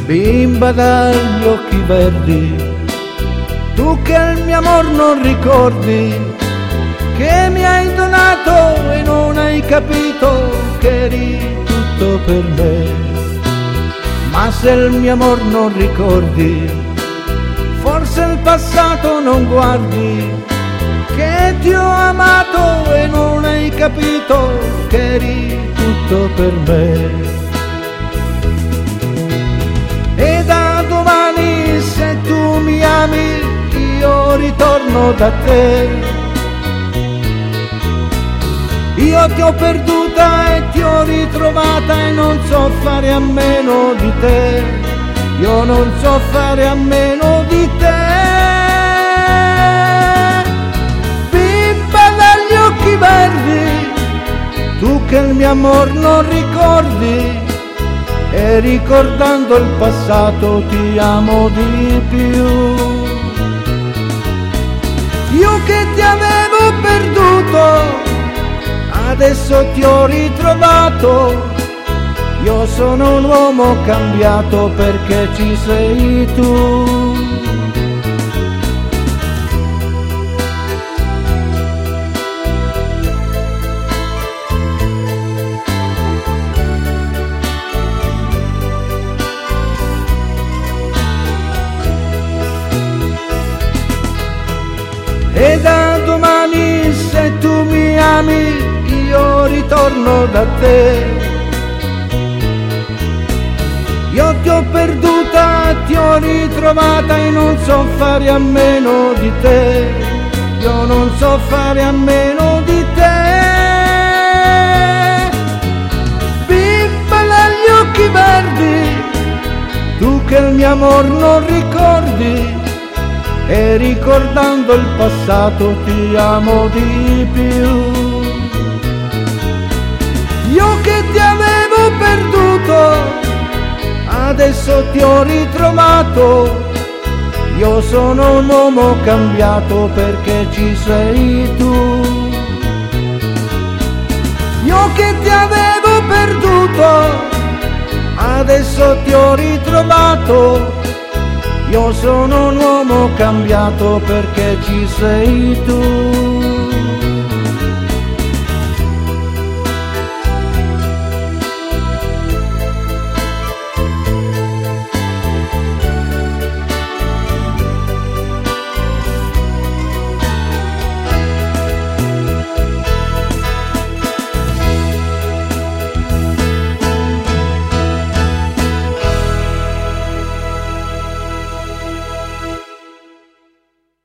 Bimba dagli occhi verdi, tu che il mio amor non ricordi, che mi hai donato e non hai capito che eri tutto per me. Ma se il mio amor non ricordi, forse il passato non guardi, che ti ho amato e non hai capito che eri tutto per me. E da domani se tu mi ami io ritorno da te. Io ti ho perduta e ti ho ritrovata e non so fare a meno di te. Io non so fare a meno di te. Bimba dagli occhi verdi, tu che il mio amor non ricordi, e ricordando il passato ti amo di più. Io che ti avevo perduto, adesso ti ho ritrovato. Io sono un uomo cambiato perché ci sei tu. E da domani se tu mi ami io ritorno da te. Io ti ho perduta, ti ho ritrovata e non so fare a meno di te. Io non so fare a meno di te. Bimba dagli occhi verdi, tu che il mio amor non ricordi, e ricordando il passato ti amo di più. Io che ti avevo perduto, adesso ti ho ritrovato. Io sono un uomo cambiato perché ci sei tu. Io che ti avevo perduto, adesso ti ho ritrovato. Io sono un uomo cambiato perché ci sei tu.